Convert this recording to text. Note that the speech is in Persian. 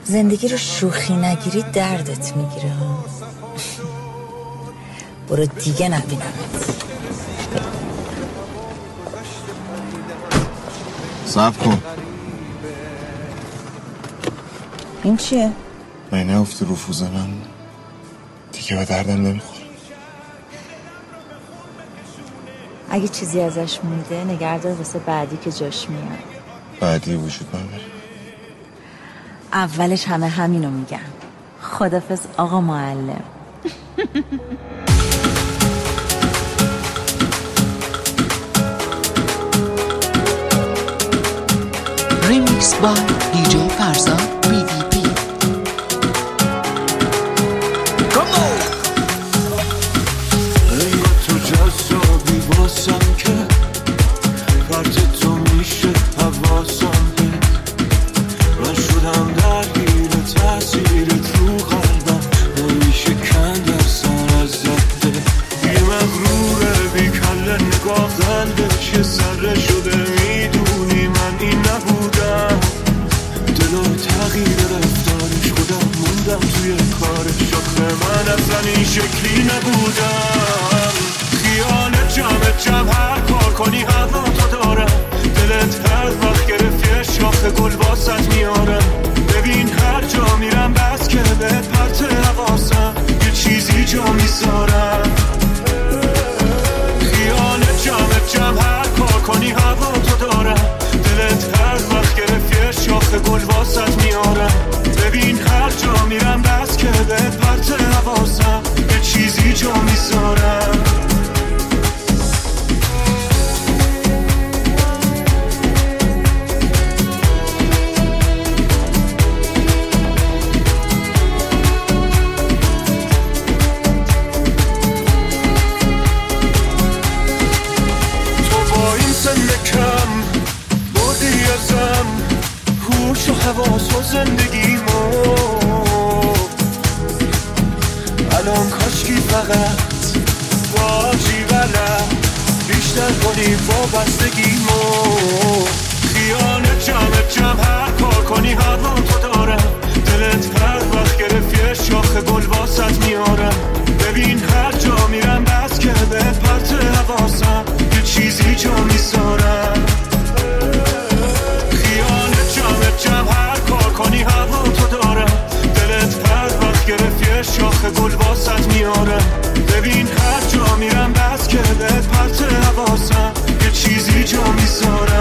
زندگی رو شوخی نگیری دردت میگیره. برو دیگه نبینمت. صبر کن. این چیه؟ من افتی رفوزنم دیگه به دردم نمیخوره. اگه چیزی ازش مونده نگهدار واسه بعدی که جاش میاد. بعدی وجود نداره. اولش همه همینو میگن. خدافظ آقا معلم. ریمیکس با دیجی فرزاد BDP. تو جذابی واسم که فرد تو میشه حواسم که من شدم درگیر تأثیرت رو قلبم نمیشه کند اصلا از زده یه مغروره بی کله نگاه قلبش یه سره شده میدونی من این نبودم دلو تغییر رفتارش خودم موندم توی کارش آخه من اصلا این شکلی نبودم خیالت جمع هر کار کنی هوا تو دارم دلت هر وقت گرفتی شاخ گل واسط میارم ببین هر جا میرم بس که به پرت حواسم یه چیزی جا میذارم خیالت جمع هر کار کنی هوا تو دارم دلت هر وقت گرفتی شاخ گل واسط میارم ببین هر جا میرم بس که به پرت حواسم یه چیزی جا میذارم هوش و حواس و زندگیمو الان کاشکی فقط باشی غلط بیشتر کنی وابستگیمو خیالت جمع هر کار کنی هوا تو دارم دلت هر وقت گرفتی شاخ گل واسط میارم ببین هر جا میرم بس که به پرت حواسم یه چیزی جا میذارم جمع هر کار کنی هوا تو دارم دلت هر وقت گرفتی شاخ گل واسط میارم ببین هر جا میرم بس که به پرت حواسم یه چیزی جا میذارم